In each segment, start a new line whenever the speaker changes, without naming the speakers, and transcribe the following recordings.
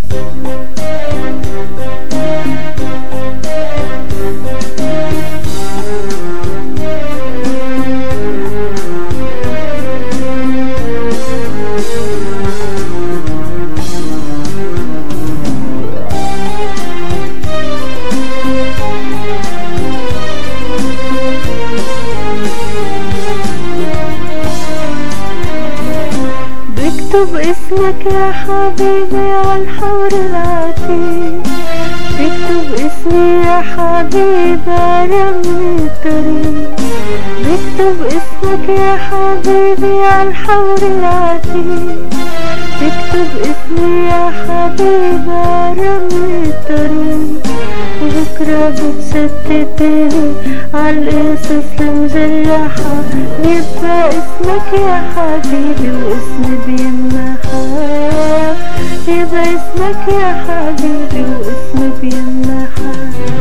بكتب اسمك يا حبيبي عالحور العتيق، بكتب اسمي يا حبيبي عرمل الطريق، بكتب اسمك يا حبيبي عالحور العتيق، بكتب اسمي يا حبيبي عرمل الطريق. وبكرة بتشتتني عالقصص المجرحة، يبقى اسمك يا حبيبي واسمي بيمحى، يبقى اسمك يا حبيبي واسمي بيمحى.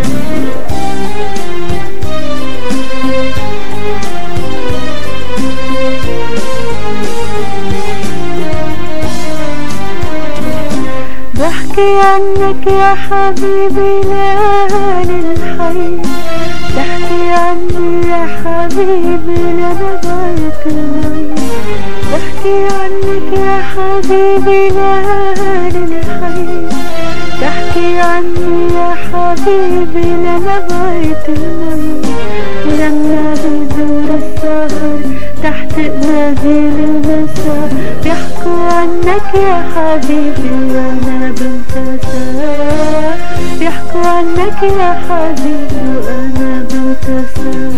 بحكي عنك يا حبيبي ليالي الحي، بحكي عني يا حبيبي لنبعة المي، بحكي عنك يا حبيبي ليالي الحي، بحكي عني يا حبيبي لنبعة المي. ولما بيزور السهر تحت قناديل المساء، بيحكوا عنك يا حبيبي وانا بنتسى، بيحكوا عنك يا حبيبي وانا بنتسى.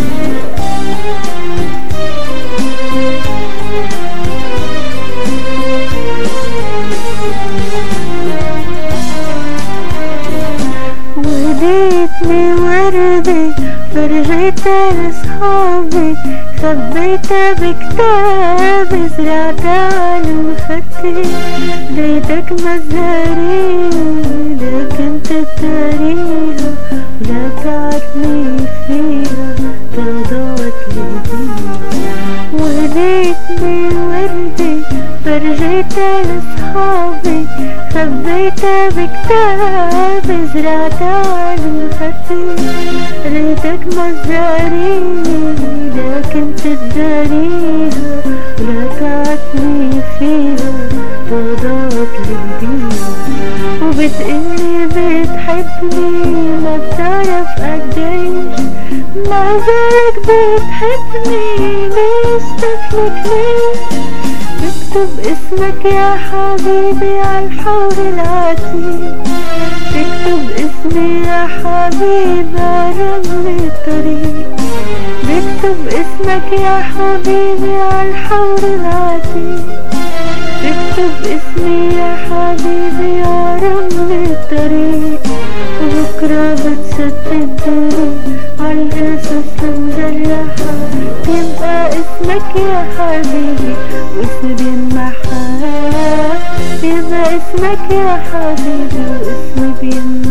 وديتني وردي فرجيتها لصحابي، خبيتها بكتابي زرعتها على المخدي. ليتك مزاري لكن تداريها ولا تعرفني فيها تضاعت ليديها. وديتني وردي فرجيتها لصحابي، خبيتها بكتابي زرعتها على المخدي. ليتك مزاريني لكن تداريها ولا تعرفني فيها تضاعت ليديها. وبتقلي بتحبني ما بتعرف قديش، مع ذلك بتحبني ليش تفلك ليش. بكتب اسمك يا حبيبي عالحور العتيق، بكتب اسمي يا حبيبي عرمل الطريق، بكتب اسمك يا حبيبي عالحور العتيق، بكتب اسمي يا حبيبي عرمل الطريق. وبكرة بتشتتني عالقصص المجرحة، يبقى اسمك يا حبيبي واسمي بيمحى، يبقى اسمك يا حبيبي واسمي بيمحى.